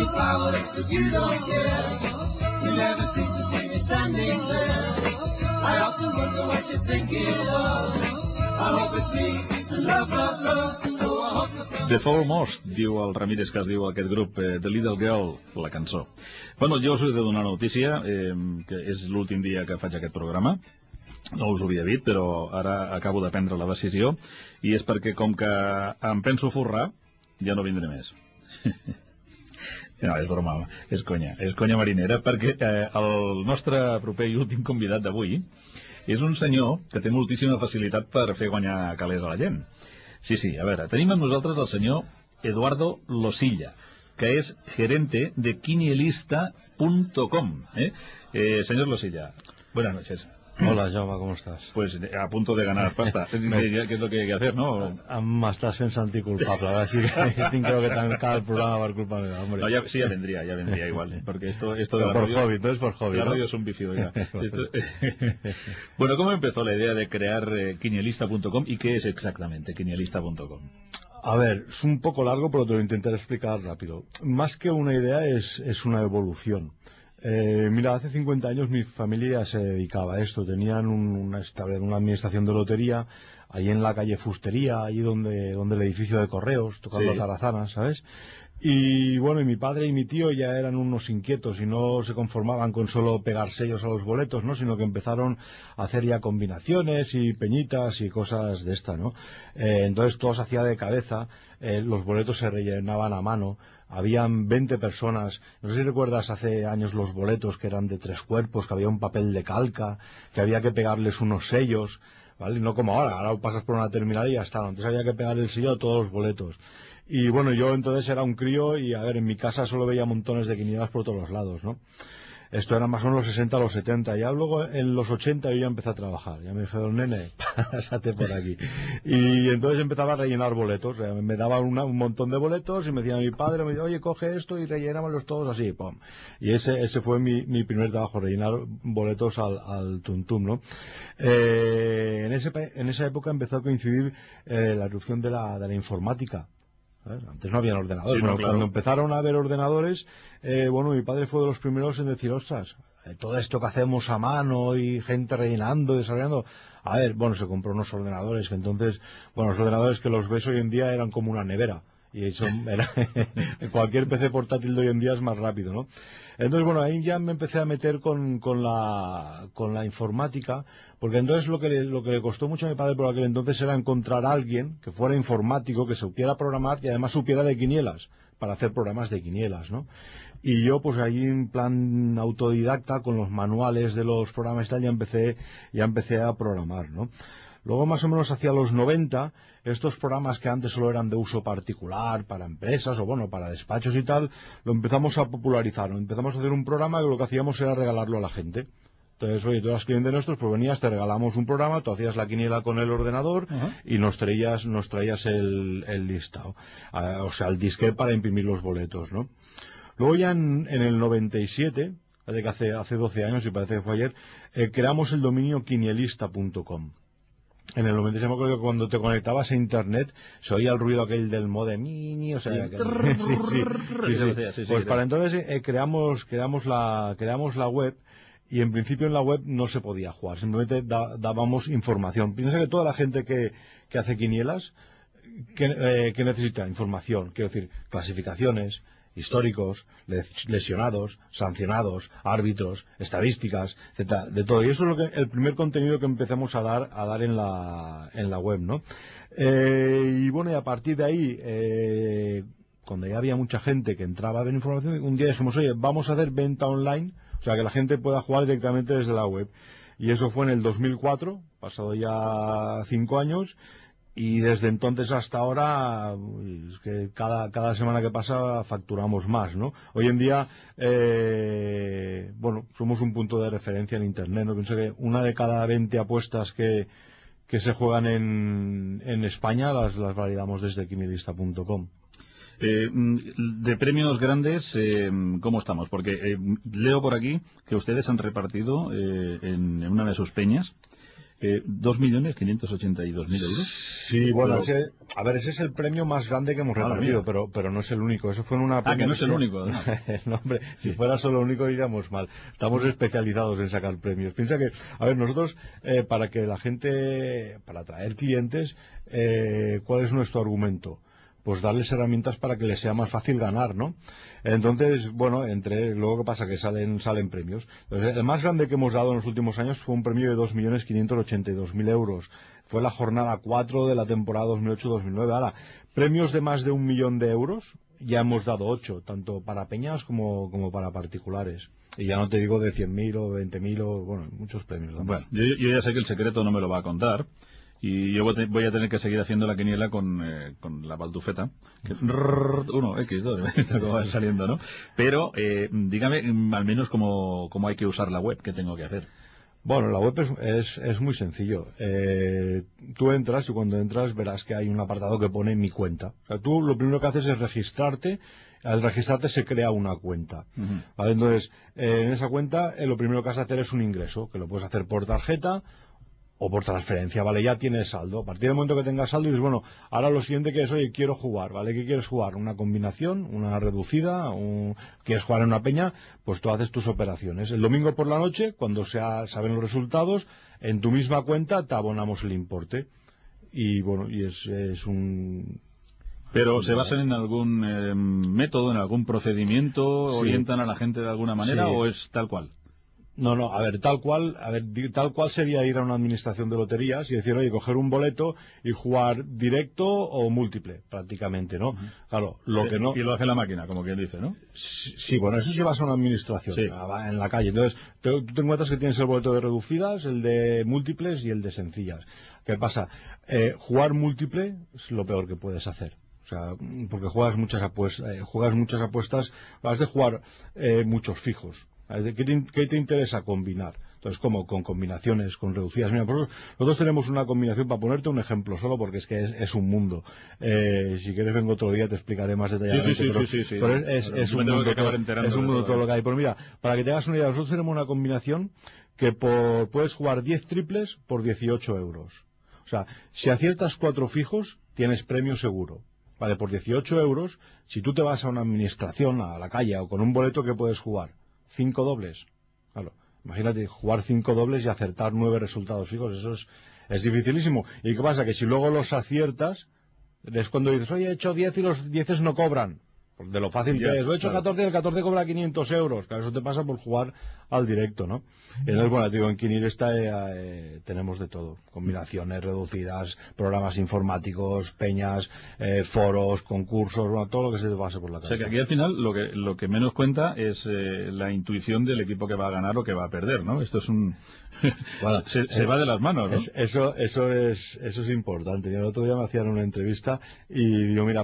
flower, but you don't care. You never seem to see me standing there. I often wonder what you're thinking of. I hope it's me, love, love, love. So I hope you... The Foremost, diu el Ramírez, que es diu aquest grup, The Little Girl, la cançó. Bueno, jo us he de donar una notícia, que és l'últim dia que faig aquest programa. No us ho havia dit, però ara acabo de prendre la decisió, i és perquè, com que em penso forrar, ja no vindré més. No, és broma, és conya marinera, perquè el nostre proper i últim convidat d'avui és un senyor que té moltíssima facilitat per fer guanyar calés a la gent. Sí, a veure, tenim amb nosaltres el senyor Eduardo Losilla, que és gerente de quinielista.com. Señor Losilla, buenas noches. Hola, Jaume, ¿cómo estás? Pues a punto de ganar pasta. ¿Qué es lo que hay que hacer, no? M'estàs fent sentir culpable. Ahora sí que tengo que tancar el programa por culpa mía, hombre. No, ya vendría igual. Porque esto de la radio... Por hobby, entonces por hobby, la ¿no? radio es un vicio, ya. Bueno, ¿cómo empezó la idea de crear quinielista.com y qué es exactamente quinielista.com? A ver, es un poco largo, pero te lo intentaré explicar rápido. Más que una idea, es una evolución. Mira, hace 50 años mi familia se dedicaba a esto. Tenían una administración de lotería ahí en la calle Fustería, allí donde el edificio de correos, tocando tarazanas, ¿sabes? Y bueno, y mi padre y mi tío ya eran unos inquietos y no se conformaban con solo pegar sellos a los boletos, ¿no? Sino que empezaron a hacer ya combinaciones y peñitas y cosas de esta, ¿no? Entonces todo se hacía de cabeza, los boletos se rellenaban a mano. Habían 20 personas, no sé si recuerdas hace años los boletos que eran de 3 cuerpos, que había un papel de calca, que había que pegarles unos sellos, ¿vale? No como ahora pasas por una terminal y ya está, antes había que pegar el sello a todos los boletos. Y bueno, yo entonces era un crío y a ver, en mi casa solo veía montones de quinielas por todos los lados, ¿no? Esto era más o menos los 60, los 70. Ya luego en los 80 yo ya empecé a trabajar. Ya me dijeron, nene, pásate por aquí. Y entonces empezaba a rellenar boletos. Me daban un montón de boletos y me decía mi padre, me decía, oye, coge esto y rellenámoslos todos así, pum. Y ese fue mi primer trabajo, rellenar boletos al tuntum, ¿no? En esa época empezó a coincidir la erupción de la informática. Antes no habían ordenadores, sí, no, claro. Cuando empezaron a haber ordenadores, bueno, mi padre fue de los primeros en decir, ostras, todo esto que hacemos a mano y gente rellenando, desarrollando, a ver, bueno, se compró unos ordenadores que entonces, bueno, los ordenadores que los ves hoy en día eran como una nevera. Y eso cualquier PC portátil de hoy en día es más rápido, ¿no? Entonces, bueno, ahí ya me empecé a meter con la informática, porque entonces lo que le costó mucho a mi padre por aquel entonces era encontrar a alguien que fuera informático, que supiera programar y además supiera de quinielas, para hacer programas de quinielas, ¿no? Y yo, pues ahí en plan autodidacta, con los manuales de los programas y tal, ya empecé a programar, ¿no? Luego, más o menos hacia los 90, estos programas que antes solo eran de uso particular, para empresas o bueno, para despachos y tal, lo empezamos a popularizar, ¿no? Empezamos a hacer un programa que lo que hacíamos era regalarlo a la gente. Entonces, oye, tú eras cliente nuestro, pues venías, te regalamos un programa, tú hacías la quiniela con el ordenador y nos traías el listado, o sea, el disquete para imprimir los boletos, ¿no? Luego ya en el 97, hace 12 años, y parece que fue ayer, creamos el dominio quinielista.com. En el 96 me acuerdo que cuando te conectabas a internet se oía el ruido aquel del modem, o sea, sí. Pues para entonces creamos la web. Y en principio en la web no se podía jugar, simplemente dábamos información. Piensa que toda la gente que hace quinielas, que necesita información, quiero decir, clasificaciones, históricos, lesionados, sancionados, árbitros, estadísticas, etcétera, de todo. Y eso es el primer contenido que empezamos a dar en la web, ¿no? Y bueno, y a partir de ahí, cuando ya había mucha gente que entraba a ver información, un día dijimos, oye, vamos a hacer venta online, o sea, que la gente pueda jugar directamente desde la web. Y eso fue en el 2004, pasado ya 5 años, y desde entonces hasta ahora, es que cada semana que pasa facturamos más, ¿no? Hoy en día, bueno, somos un punto de referencia en Internet, ¿no? Pienso que una de cada 20 apuestas que se juegan en España las validamos desde quinielista.com. De premios grandes, ¿cómo estamos? Porque leo por aquí que ustedes han repartido en una de sus peñas 2.582.000 euros. Sí, bueno, Pero- ese es el premio más grande que hemos repartido, pero no es el único. Eso fue en una que no es el premiación. único. ¿No? No, hombre, si fuera solo el único diríamos mal. Estamos especializados en sacar premios. Piensa que, a ver, nosotros, para que la gente, para atraer clientes, ¿cuál es nuestro argumento? Pues darles herramientas para que les sea más fácil ganar, ¿no? Entonces, bueno, luego que pasa que salen premios. Entonces, el más grande que hemos dado en los últimos años fue un premio de 2.582.000 euros. Fue la jornada 4 de la temporada 2008-2009. Ahora, premios de más de 1 millón de euros, ya hemos dado 8, tanto para peñas como para particulares. Y ya no te digo de 100.000 o 20.000 o, bueno, muchos premios. Bueno, yo ya sé que el secreto no me lo va a contar. Y yo voy a tener que seguir haciendo la quiniela con la baldufeta. 1X2, como va saliendo, ¿no? Pero dígame al menos cómo hay que usar la web, qué tengo que hacer. Bueno, la web es muy sencillo. Tú entras y cuando entras verás que hay un apartado que pone mi cuenta. O sea, tú lo primero que haces es registrarte. Al registrarte se crea una cuenta. ¿Vale? Entonces, en esa cuenta lo primero que vas a hacer es un ingreso, que lo puedes hacer por tarjeta o por transferencia, ¿vale? Ya tienes saldo. A partir del momento que tengas saldo, dices, bueno, ahora lo siguiente que es, oye, quiero jugar, ¿vale? ¿Qué quieres jugar? ¿Una combinación? ¿Una reducida? ¿Quieres jugar en una peña? Pues tú haces tus operaciones. El domingo por la noche, cuando saben los resultados, en tu misma cuenta te abonamos el importe. Y bueno, y es un... Pero ¿se basan en algún método, en algún procedimiento? Sí. ¿Orientan a la gente de alguna manera Sí. o es tal cual? No, a ver, tal cual sería ir a una administración de loterías y decir, oye, coger un boleto y jugar directo o múltiple, prácticamente, ¿no? Claro, lo que no... Y lo hace la máquina, como quien dice, ¿no? Sí, bueno, eso sí vas a una administración, Sí. en la calle. Entonces, tú te encuentras que tienes el boleto de reducidas, el de múltiples y el de sencillas. ¿Qué pasa? Jugar múltiple es lo peor que puedes hacer. O sea, porque juegas muchas apuestas, vas de jugar muchos fijos. ¿Qué te interesa combinar? Entonces, ¿cómo? Con combinaciones, con reducidas. Mira, nosotros tenemos una combinación, para ponerte un ejemplo solo, porque es que es un mundo. Si quieres vengo otro día, te explicaré más detalladamente. Sí. Pero es un mundo, es un mundo todo lo que hay. Pero mira, para que te hagas una idea, nosotros tenemos una combinación que puedes jugar 10 triples por 18 euros. O sea, si aciertas 4 fijos, tienes premio seguro. Vale, por 18 euros, si tú te vas a una administración, a la calle, o con un boleto, ¿qué puedes jugar? 5 dobles. Claro, imagínate jugar 5 dobles y acertar 9 resultados fijos. Eso es dificilísimo. ¿Y qué pasa? Que si luego los aciertas, es cuando dices, oye, he hecho 10 y los 10 no cobran. De lo fácil que es. Lo he hecho 14 y el 14 cobra 500 euros. Claro, eso te pasa por jugar al directo, ¿no? Entonces, bueno, digo, en Quiniel tenemos de todo. Combinaciones reducidas, programas informáticos, peñas, foros, concursos, bueno, todo lo que se te pase por la O sea cabeza. que aquí al final lo que menos cuenta es la intuición del equipo que va a ganar o que va a perder, ¿no? Esto es un... Bueno, se va de las manos, ¿no? Eso es importante. El otro día me hacían una entrevista y digo, mira,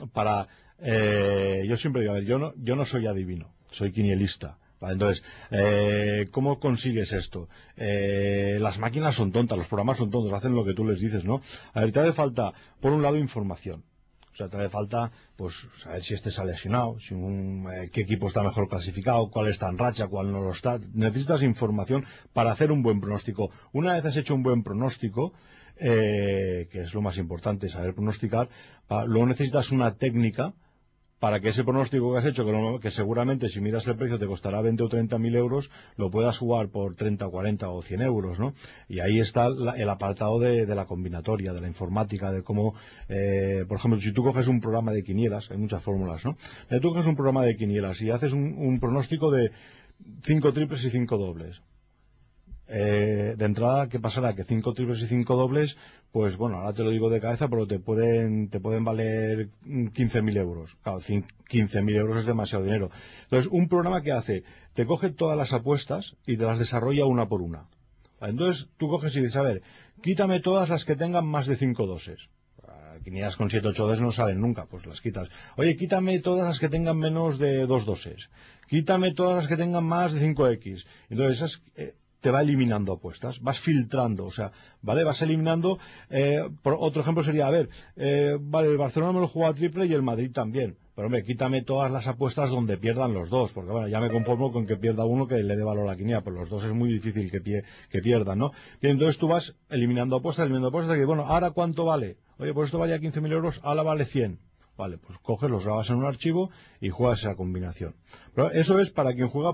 yo siempre digo, a ver, yo no soy adivino, soy quinielista. Vale, entonces, ¿cómo consigues esto? Las máquinas son tontas, los programas son tontos, hacen lo que tú les dices, ¿no? A ver, te hace falta, por un lado, información. O sea, te hace falta, pues, saber si este se ha lesionado, qué equipo está mejor clasificado, cuál está en racha, cuál no lo está. Necesitas información para hacer un buen pronóstico. Una vez has hecho un buen pronóstico, que es lo más importante, saber pronosticar, luego necesitas una técnica para que ese pronóstico que has hecho, que seguramente si miras el precio te costará 20 o 30.000 euros, lo puedas jugar por 30, 40 o 100 euros, ¿no? Y ahí está el apartado de la combinatoria, de la informática, de cómo, por ejemplo, si tú coges un programa de quinielas, hay muchas fórmulas, ¿no? Tú coges un programa de quinielas y haces un pronóstico de 5 triples y 5 dobles. De entrada, ¿qué pasará? Que 5 triples y 5 dobles, pues bueno, ahora te lo digo de cabeza, pero te pueden valer 15.000 euros. Claro, 15.000 euros es demasiado dinero. Entonces, un programa que hace, te coge todas las apuestas y te las desarrolla una por una. Entonces, tú coges y dices, a ver, quítame todas las que tengan más de 5 doses. Quinielas con 7 8 doses no salen nunca, pues las quitas. Oye, quítame todas las que tengan menos de 2 doses. Quítame todas las que tengan más de 5X. Entonces, esas... te va eliminando apuestas, vas filtrando, o sea, ¿vale? Vas eliminando, por otro ejemplo sería, a ver, vale, el Barcelona me lo jugó a triple y el Madrid también. pero hombre, quítame todas las apuestas donde pierdan los dos, porque bueno, ya me conformo con que pierda uno que le dé valor a la quiniela, pero los dos es muy difícil que pierdan, ¿no? Bien, entonces tú vas eliminando apuestas, que bueno, ¿ahora cuánto vale? Oye, pues esto valía 15.000 euros, ahora vale 100. Vale, pues coges, los grabas en un archivo y juegas esa combinación. Pero eso es para quien juega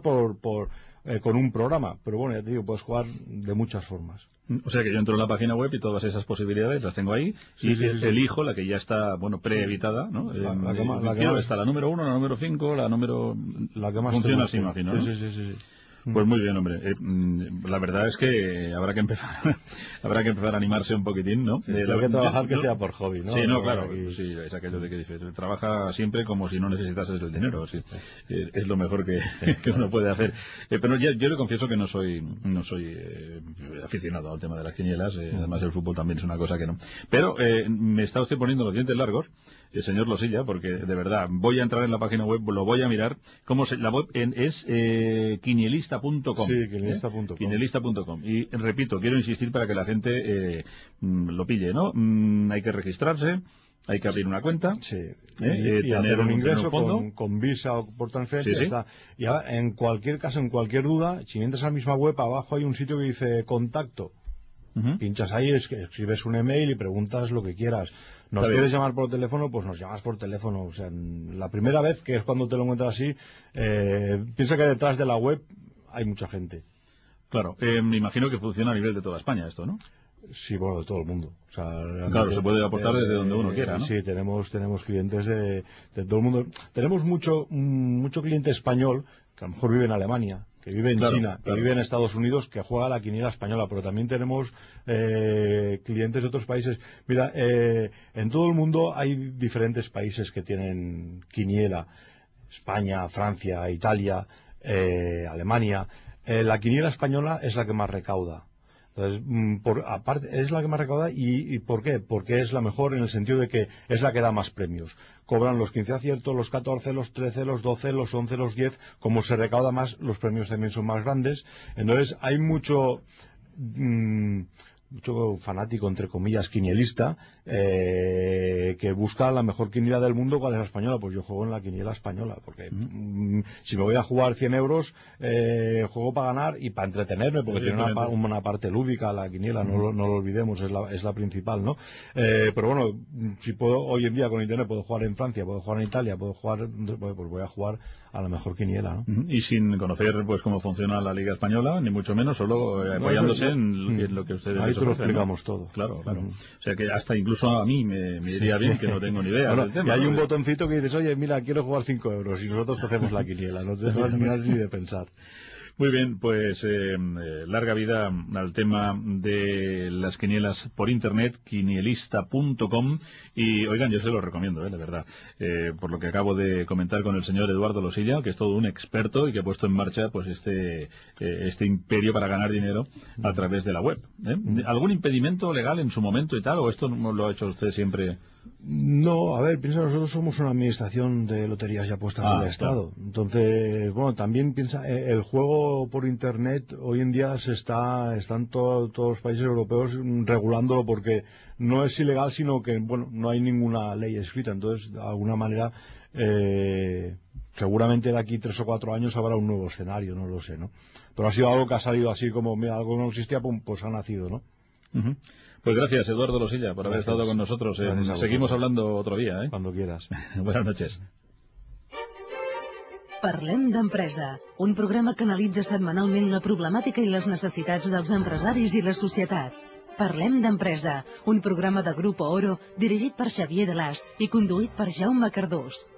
con un programa, pero bueno, ya te digo, puedes jugar de muchas formas. O sea que yo entro en la página web y todas esas posibilidades las tengo ahí y elijo la que ya está, bueno, preeditada, ¿no? La que más está, la número 1, la número 5, la número... La que más funciona así, imagino, ¿no? Sí. Pues muy bien, hombre. La verdad es que habrá que empezar a animarse un poquitín, ¿no? Sí, hay que trabajar que sea por hobby, ¿no? Sí, no, claro. Sí, es aquello de que dice, trabaja siempre como si no necesitases el dinero. Sí. Es lo mejor que uno puede hacer. Pero yo le confieso que no soy aficionado al tema de las quinielas. Además, el fútbol también es una cosa que no. Pero me está usted poniendo los dientes largos, señor Losilla, porque de verdad voy a entrar en la página web, lo voy a mirar. La web es quinielista.com. Sí, quinielista.com. Quinielista.com. Y repito, quiero insistir para que la gente lo pille, ¿no? Hay que registrarse, hay que abrir una cuenta. Sí. Y tener un ingreso fondo. con Visa o por transferencia. Sí. Está. Y ahora, en cualquier caso, en cualquier duda, si entras a la misma web, abajo hay un sitio que dice contacto. Pinchas ahí, escribes un email y preguntas lo que quieras. ¿Nos quieres llamar por teléfono? Pues nos llamas por teléfono. O sea, la primera vez, que es cuando te lo encuentras así, piensa que detrás de la web hay mucha gente. Claro, me imagino que funciona a nivel de toda España esto, ¿no? Sí, bueno, de todo el mundo. O sea, claro, se puede apostar desde donde uno quiera, ¿no? Sí, tenemos clientes de todo el mundo. Tenemos mucho cliente español que a lo mejor vive en Alemania, que vive en China, que vive en Estados Unidos, que juega a la quiniela española, pero también tenemos clientes de otros países. Mira, en todo el mundo hay diferentes países que tienen quiniela. España, Francia, Italia, Alemania. La quiniela española es la que más recauda. Entonces, aparte, es la que más recauda. ¿Y por qué? Porque es la mejor en el sentido de que es la que da más premios. Cobran los 15 aciertos, los 14, los 13, los 12, los 11, los 10. Como se recauda más, los premios también son más grandes. Entonces, hay mucho fanático, entre comillas, quinielista, que busca la mejor quiniela del mundo. ¿Cuál es la española? Pues yo juego en la quiniela española, porque si me voy a jugar 100 euros, juego para ganar y para entretenerme, porque tiene una parte lúdica la quiniela, no lo olvidemos, es la principal, ¿no? Pero bueno, si puedo, hoy en día con internet puedo jugar en Francia, puedo jugar en Italia, pues voy a jugar a la mejor quiniela, ¿no? Y sin conocer pues cómo funciona la Liga Española, ni mucho menos, solo apoyándose en lo que ustedes ahí te lo explicamos todo. Claro. O sea que hasta incluso a mí me iría bien, que no tengo ni idea del tema. Y hay un botoncito que dices, oye, mira, quiero jugar 5 euros y nosotros te hacemos la quiniela, no te vas ni de pensar. Muy bien, pues larga vida al tema de las quinielas por internet, quinielista.com, y oigan, yo se lo recomiendo, de verdad, por lo que acabo de comentar con el señor Eduardo Losilla, que es todo un experto y que ha puesto en marcha pues este imperio para ganar dinero a través de la web. ¿Algún impedimento legal en su momento y tal, o esto no lo ha hecho usted siempre? No, a ver, piensa, nosotros somos una administración de loterías y apuestas del Estado. Entonces, bueno, también piensa, el juego por internet hoy en día están todos los países europeos regulándolo, porque no es ilegal, sino que, bueno, no hay ninguna ley escrita. Entonces, de alguna manera, seguramente de aquí 3 o 4 años habrá un nuevo escenario, no lo sé, ¿no? Pero ha sido algo que ha salido así como, mira, algo que no existía, pues ha nacido, ¿no? Pues gracias, Eduardo Losilla, por haber estado con nosotros. Seguimos hablando otro día, Cuando quieras. Buenas noches. Parlem d'Empresa, un programa que analitza setmanalment la problemàtica i les necessitats dels empresaris i la societat. Parlem d'Empresa, un programa de Grupo Oro dirigit per Xavier Delàs i conduït per Jaume Cardús.